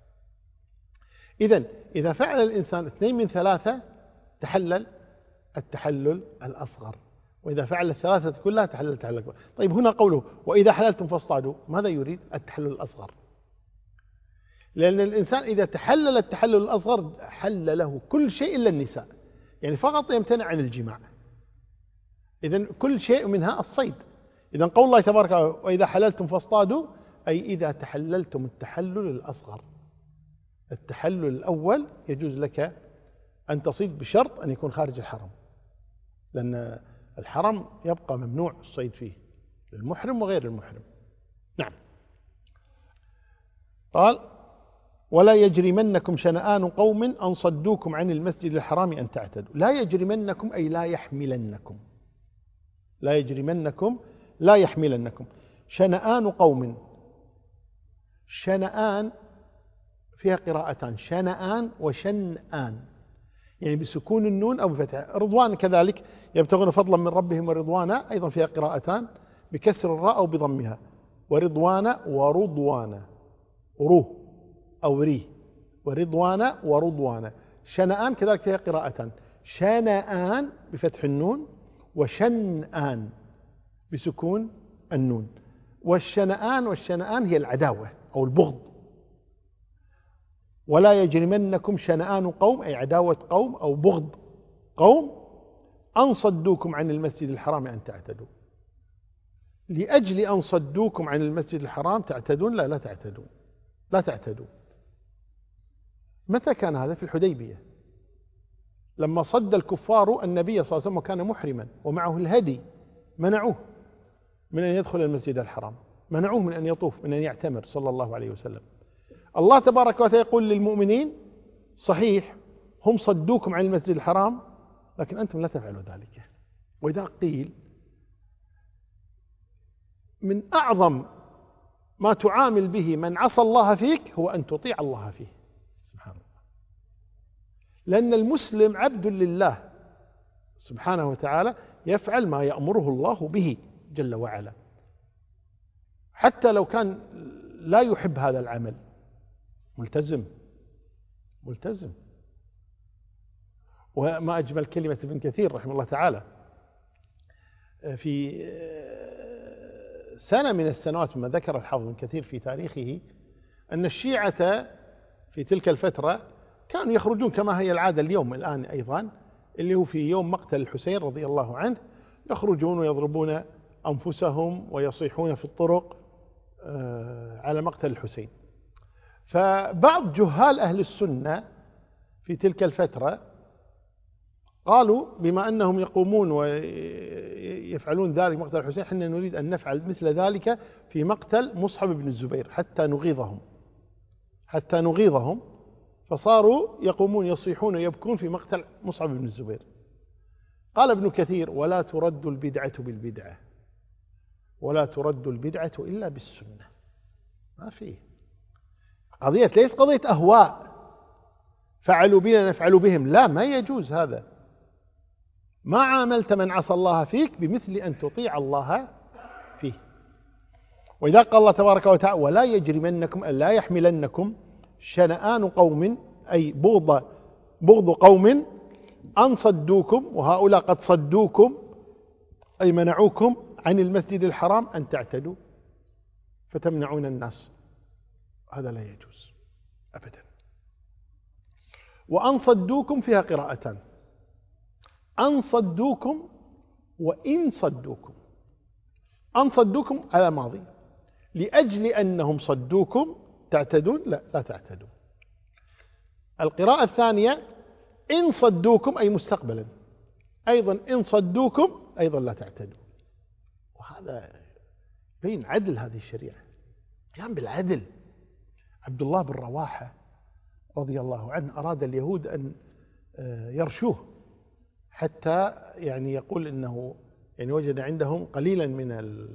[SPEAKER 1] إذن إذا فعل الإنسان اثنين من ثلاثة تحلل التحلل الأصغر، وإذا فعل الثلاثة كلها تحلل التحلل الأكبر. طيب هنا قوله وإذا حللتم فاصطادوا، ماذا يريد؟ التحلل الأصغر، لأن الإنسان إذا تحلل التحلل الأصغر حل له كل شيء إلا النساء، يعني فقط يمتنع عن الجماع، إذن كل شيء منها الصيد. إذن قول الله تبارك وإذا حللتم فاصطادوا، أي إذا تحللتم التحلل الأصغر. التحلل الأول يجوز لك أن تصيد بشرط أن يكون خارج الحرم، لأن الحرم يبقى ممنوع الصيد فيه للمحرم وغير المحرم. نعم. قال ولا يجرمنكم شنآن قوم أن صدوكم عن المسجد الحرام أن تعتدوا. لا يجرمنكم أي لا يحملنكم، لا يجرمنكم لا يحملنكم. شنآن قوم، شنآن فيها قراءتان، شنآن وشنآن، يعني بسكون النون أو بفتحها. رضوان كذلك، يبتغون فضلا من ربهم ورضوانا، أيضا فيها قراءتان بكسر الراء أو بضمها، ورضوانا ورضوانا، روه أو ريه، ورضوانا ورضوانا. شنآن كذلك فيها قراءتان، شنآن بفتح النون وشنآن بسكون النون. والشنآن والشنآن هي العداوة أو البغض. ولا يجرمنكم شنآن قوم أي عداوة قوم أو بغض قوم أن صدوكم عن المسجد الحرام أن تعتدوا. لأجل أن صدوكم عن المسجد الحرام تعتدون؟ لا لا تعتدون، لا تعتدوا. متى كان هذا؟ في الحديبية، لما صد الكفار النبي صلى الله عليه وسلم وكان محرما ومعه الهدي، منعوه من أن يدخل المسجد الحرام، منعوه من أن يطوف، من أن يعتمر صلى الله عليه وسلم. الله تبارك وتعالى يقول للمؤمنين صحيح هم صدوكم عن المسجد الحرام لكن أنتم لا تفعلوا ذلك. وإذا قيل من أعظم ما تعامل به من عصى الله فيك هو أن تطيع الله فيه، سبحان الله، لأن المسلم عبد لله سبحانه وتعالى، يفعل ما يأمره الله به جل وعلا، حتى لو كان لا يحب هذا العمل، ملتزم ملتزم. وما أجمل كلمة ابن كثير رحمه الله تعالى في سنة من السنوات، ما ذكر الحافظ ابن كثير في تاريخه أن الشيعة في تلك الفترة كانوا يخرجون كما هي العادة اليوم الآن أيضا، اللي هو في يوم مقتل الحسين رضي الله عنه، يخرجون ويضربون أنفسهم ويصيحون في الطرق على مقتل الحسين. فبعض جهال أهل السنة في تلك الفترة قالوا بما أنهم يقومون ويفعلون ذلك مقتل الحسين، حنا نريد أن نفعل مثل ذلك في مقتل مصعب بن الزبير حتى نغيظهم حتى نغيظهم فصاروا يقومون يصيحون ويبكون في مقتل مصعب بن الزبير. قال ابن كثير ولا ترد البدعة بالبدعة، ولا ترد البدعة إلا بالسنة. ما فيه قضية، ليس قضية أهواء فعلوا بنا نفعل بهم، لا، ما يجوز هذا. ما عاملت من عصى الله فيك بمثل أن تطيع الله فيه. وإذا قال الله تبارك وتعالى ولا يجرمنكم أن لا يحملنكم شنآن قوم أي بغض بغض قوم أن صدوكم، وهؤلاء قد صدوكم أي منعوكم عن المسجد الحرام أن تعتدوا فتمنعون الناس، هذا لا يجوز أبدا. وأن صدوكم فيها قراءتان، أن صدوكم وإن صدوكم. أن صدوكم على ماضي، لأجل أنهم صدوكم تعتدون؟ لا لا تعتدوا. القراءة الثانية إن صدوكم أي مستقبلا، أيضا إن صدوكم أيضا لا تعتدوا. وهذا بين عدل هذه الشريعة، قيام بالعدل. عبد الله بن رواحة رضي الله عنه أراد اليهود أن يرشوه، حتى يعني يقول إنه يعني وجد عندهم قليلا من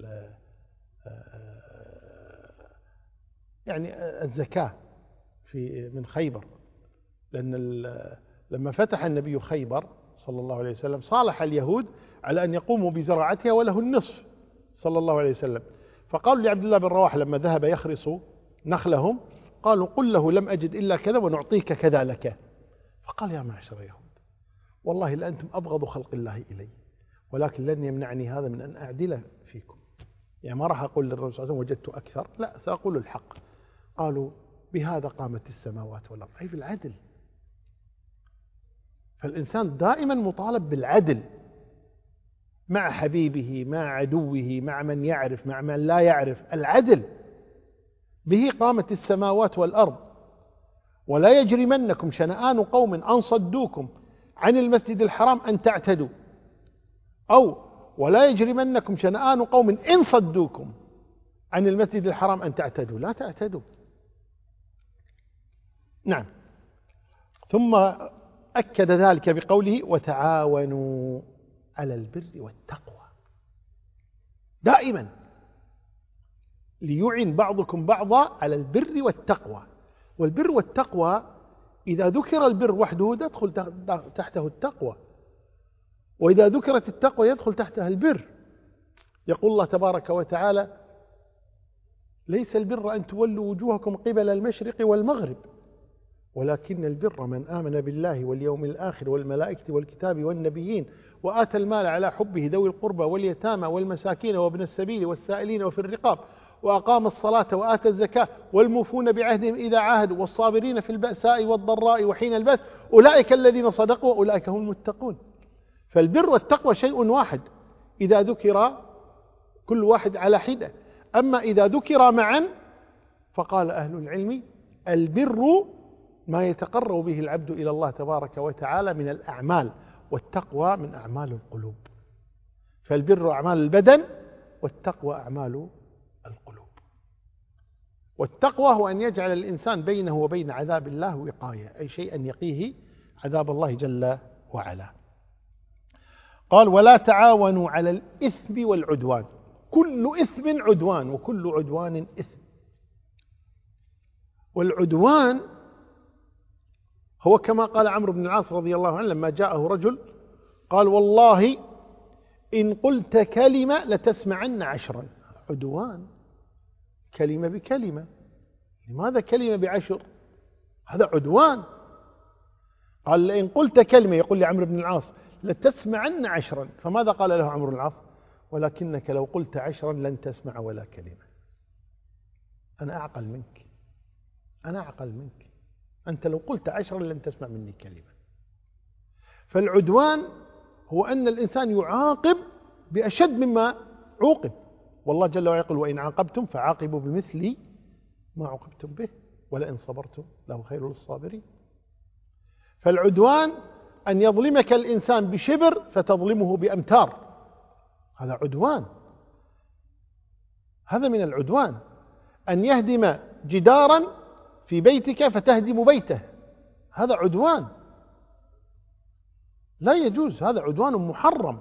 [SPEAKER 1] يعني الزكاة في من خيبر، لأن لما فتح النبي خيبر صلى الله عليه وسلم صالح اليهود على أن يقوموا بزراعتها وله النصف صلى الله عليه وسلم. فقالوا لعبد الله بن رواحة لما ذهب يخرص نخلهم، قالوا قل له لم أجد إلا كذا ونعطيك كذا لك. فقال يا معشر اليهود والله لأنتم أبغض خلق الله إلي، ولكن لن يمنعني هذا من أن أعدل فيكم. يعني ما راح أقول للرسول صلى الله عليه وسلم وجدت أكثر، لا، سأقول الحق. قالوا بهذا قامت السماوات والأرض، أي بالعدل. فالإنسان دائما مطالب بالعدل مع حبيبه، مع عدوه، مع من يعرف، مع من لا يعرف. العدل به قامت السماوات والأرض. ولا يجرمنكم شنآن قوم أن صدوكم عن المسجد الحرام أن تعتدوا، أو ولا يجرمنكم شنآن قوم إن صدوكم عن المسجد الحرام أن تعتدوا، لا تعتدوا. نعم. ثم أكد ذلك بقوله وتعاونوا على البر والتقوى، دائما ليعن بعضكم بعضا على البر والتقوى. والبر والتقوى إذا ذكر البر وحده يدخل تحته التقوى، وإذا ذكرت التقوى يدخل تحتها البر. يقول الله تبارك وتعالى ليس البر أن تولوا وجوهكم قبل المشرق والمغرب ولكن البر من آمن بالله واليوم الآخر والملائكة والكتاب والنبيين وآتى المال على حبه ذوي القربى واليتامى والمساكين وابن السبيل والسائلين وفي الرقاب وأقام الصلاة وآتى الزكاة والموفون بعهدهم إذا عاهدوا والصابرين في البأساء والضراء وحين البأس أولئك الذين صدقوا وأولئك هم المتقون. فالبر والتقوى شيء واحد إذا ذكر كل واحد على حدة. أما إذا ذكر معا فقال أهل العلم البر ما يتقرب به العبد إلى الله تبارك وتعالى من الأعمال، والتقوى من أعمال القلوب. فالبر أعمال البدن والتقوى أعمال القلوب. والتقوى هو أن يجعل الإنسان بينه وبين عذاب الله وقاية، أي شيء أن يقيه عذاب الله جل وعلا. قال ولا تعاونوا على الإثم والعدوان، كل إثم عدوان وكل عدوان إثم. والعدوان هو كما قال عمرو بن العاص رضي الله عنه لما جاءه رجل قال والله إن قلت كلمة لتسمعن عشرا. عدوان، كلمة بكلمة. لماذا كلمة بعشر؟ هذا عدوان. قال لئن قلت كلمة، يقول لعمرو بن العاص، لتسمعن عشرا. فماذا قال له عمرو بن العاص؟ ولكنك لو قلت عشرا لن تسمع ولا كلمة. أنا أعقل منك، أنا أعقل منك، أنت لو قلت عشرا لن تسمع مني كلمة. فالعدوان هو أن الإنسان يعاقب بأشد مما عوقب، والله جل وعلا يقول وإن عاقبتم فعاقبوا بمثل ما عوقبتم به ولئن صبرتم لهو خير للصابرين. فالعدوان أن يظلمك الإنسان بشبر فتظلمه بأمتار، هذا عدوان. هذا من العدوان. أن يهدم جدارا في بيتك فتهدم بيته، هذا عدوان، لا يجوز، هذا عدوان محرم.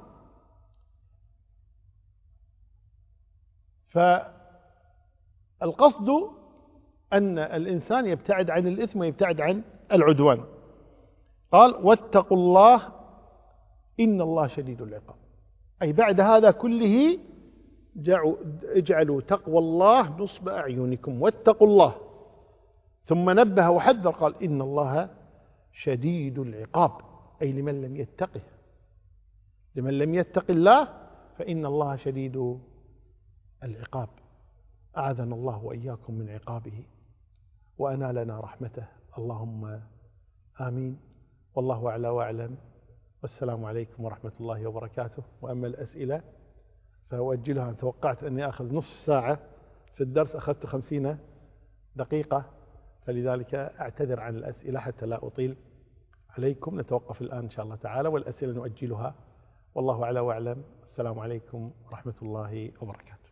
[SPEAKER 1] فالقصد أن الإنسان يبتعد عن الإثم ويبتعد عن العدوان. قال واتقوا الله إن الله شديد العقاب، أي بعد هذا كله اجعلوا تقوى الله نصب أعينكم واتقوا الله. ثم نبه وحذر قال إن الله شديد العقاب، أي لمن لم يتقه، لمن لم يتق الله فإن الله شديد العقاب. أعاذنا الله وإياكم من عقابه وأنالنا رحمته، اللهم آمين. والله أعلى وأعلم، والسلام عليكم ورحمة الله وبركاته. وأما الأسئلة فأؤجلها، توقعت أني أخذ نصف ساعة في الدرس، أخذت خمسين دقيقة، فلذلك أعتذر عن الأسئلة حتى لا أطيل عليكم. نتوقف الآن إن شاء الله تعالى، والأسئلة نؤجلها، والله أعلى وأعلم. السلام عليكم ورحمة الله وبركاته.